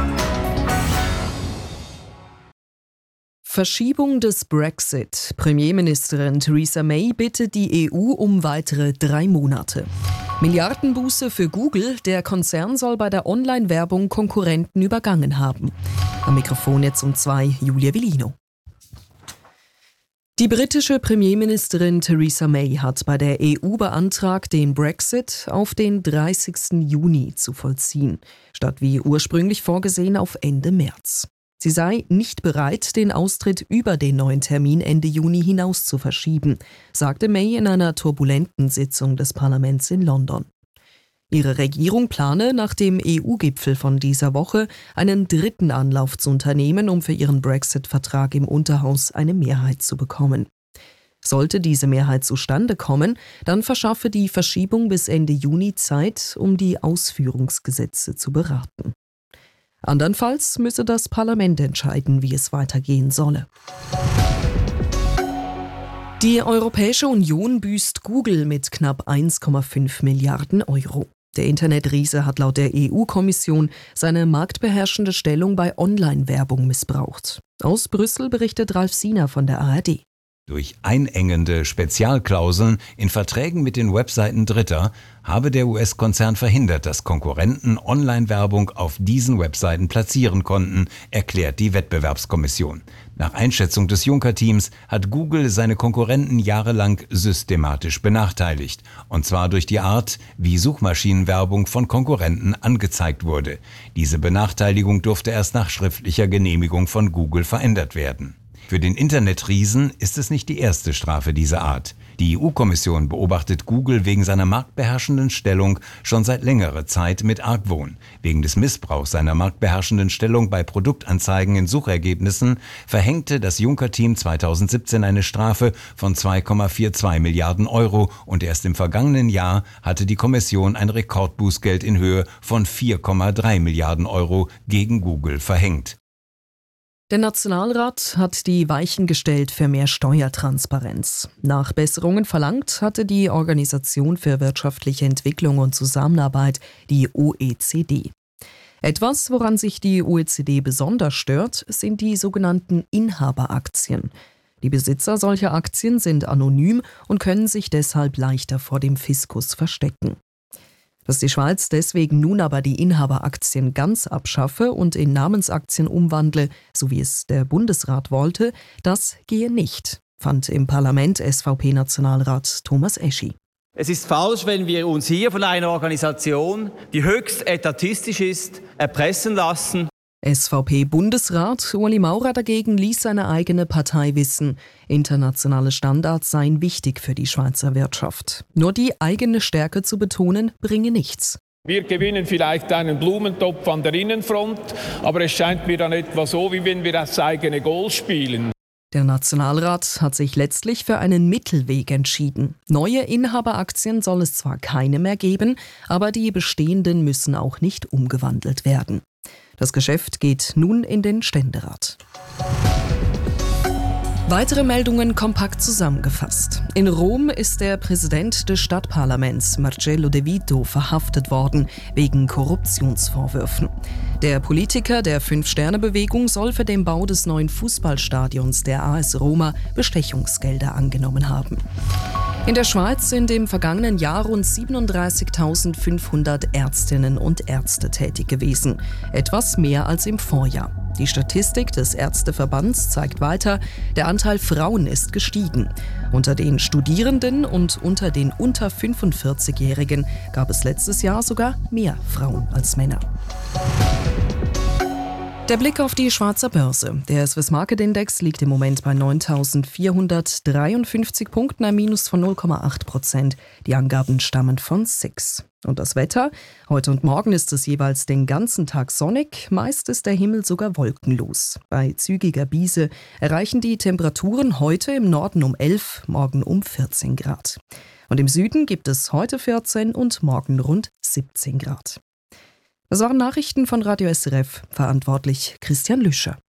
Verschiebung des Brexit. Premierministerin Theresa May bittet die EU um weitere 3 Monate. Milliardenbuße für Google. Der Konzern soll bei der Online-Werbung Konkurrenten übergangen haben. Am Mikrofon jetzt um 2 Julia Villino. Die britische Premierministerin Theresa May hat bei der EU beantragt, den Brexit auf den 30. Juni zu vollziehen, statt wie ursprünglich vorgesehen auf Ende März. Sie sei nicht bereit, den Austritt über den neuen Termin Ende Juni hinaus zu verschieben, sagte May in einer turbulenten Sitzung des Parlaments in London. Ihre Regierung plane nach dem EU-Gipfel von dieser Woche einen 3. Anlauf zu unternehmen, um für ihren Brexit-Vertrag im Unterhaus eine Mehrheit zu bekommen. Sollte diese Mehrheit zustande kommen, dann verschaffe die Verschiebung bis Ende Juni Zeit, um die Ausführungsgesetze zu beraten. Andernfalls müsse das Parlament entscheiden, wie es weitergehen solle. Die Europäische Union büßt Google mit knapp 1,5 Milliarden Euro. Der Internetriese hat laut der EU-Kommission seine marktbeherrschende Stellung bei Online-Werbung missbraucht. Aus Brüssel berichtet Ralf Siener von der ARD. Durch einengende Spezialklauseln in Verträgen mit den Webseiten Dritter habe der US-Konzern verhindert, dass Konkurrenten Online-Werbung auf diesen Webseiten platzieren konnten, erklärt die Wettbewerbskommission. Nach Einschätzung des Juncker-Teams hat Google seine Konkurrenten jahrelang systematisch benachteiligt. Und zwar durch die Art, wie Suchmaschinenwerbung von Konkurrenten angezeigt wurde. Diese Benachteiligung durfte erst nach schriftlicher Genehmigung von Google verändert werden. Für den Internetriesen ist es nicht die erste Strafe dieser Art. Die EU-Kommission beobachtet Google wegen seiner marktbeherrschenden Stellung schon seit längerer Zeit mit Argwohn. Wegen des Missbrauchs seiner marktbeherrschenden Stellung bei Produktanzeigen in Suchergebnissen verhängte das Juncker-Team 2017 eine Strafe von 2,42 Milliarden Euro und erst im vergangenen Jahr hatte die Kommission ein Rekordbußgeld in Höhe von 4,3 Milliarden Euro gegen Google verhängt. Der Nationalrat hat die Weichen gestellt für mehr Steuertransparenz. Nachbesserungen verlangt hatte die Organisation für wirtschaftliche Entwicklung und Zusammenarbeit, die OECD. Etwas, woran sich die OECD besonders stört, sind die sogenannten Inhaberaktien. Die Besitzer solcher Aktien sind anonym und können sich deshalb leichter vor dem Fiskus verstecken. Dass die Schweiz deswegen nun aber die Inhaberaktien ganz abschaffe und in Namensaktien umwandle, so wie es der Bundesrat wollte, das gehe nicht, fand im Parlament SVP-Nationalrat Thomas Eschi. Es ist falsch, wenn wir uns hier von einer Organisation, die höchst etatistisch ist, erpressen lassen. SVP-Bundesrat Ueli Maurer dagegen ließ seine eigene Partei wissen, internationale Standards seien wichtig für die Schweizer Wirtschaft. Nur die eigene Stärke zu betonen, bringe nichts. Wir gewinnen vielleicht einen Blumentopf an der Innenfront, aber es scheint mir dann etwa so, wie wenn wir das eigene Goal spielen. Der Nationalrat hat sich letztlich für einen Mittelweg entschieden. Neue Inhaberaktien soll es zwar keine mehr geben, aber die bestehenden müssen auch nicht umgewandelt werden. Das Geschäft geht nun in den Ständerat. Weitere Meldungen kompakt zusammengefasst. In Rom ist der Präsident des Stadtparlaments, Marcello De Vito, verhaftet worden wegen Korruptionsvorwürfen. Der Politiker der Fünf-Sterne-Bewegung soll für den Bau des neuen Fußballstadions der AS Roma Bestechungsgelder angenommen haben. In der Schweiz sind im vergangenen Jahr rund 37.500 Ärztinnen und Ärzte tätig gewesen, etwas mehr als im Vorjahr. Die Statistik des Ärzteverbands zeigt weiter, der Anteil Frauen ist gestiegen. Unter den Studierenden und unter den unter 45-Jährigen gab es letztes Jahr sogar mehr Frauen als Männer. Der Blick auf die Schweizer Börse. Der Swiss Market Index liegt im Moment bei 9.453 Punkten, ein Minus von 0,8%. Die Angaben stammen von SIX. Und das Wetter? Heute und morgen ist es jeweils den ganzen Tag sonnig, meist ist der Himmel sogar wolkenlos. Bei zügiger Biese erreichen die Temperaturen heute im Norden um 11, morgen um 14 Grad. Und im Süden gibt es heute 14 und morgen rund 17 Grad. Das waren Nachrichten von Radio SRF, verantwortlich Christian Lüscher.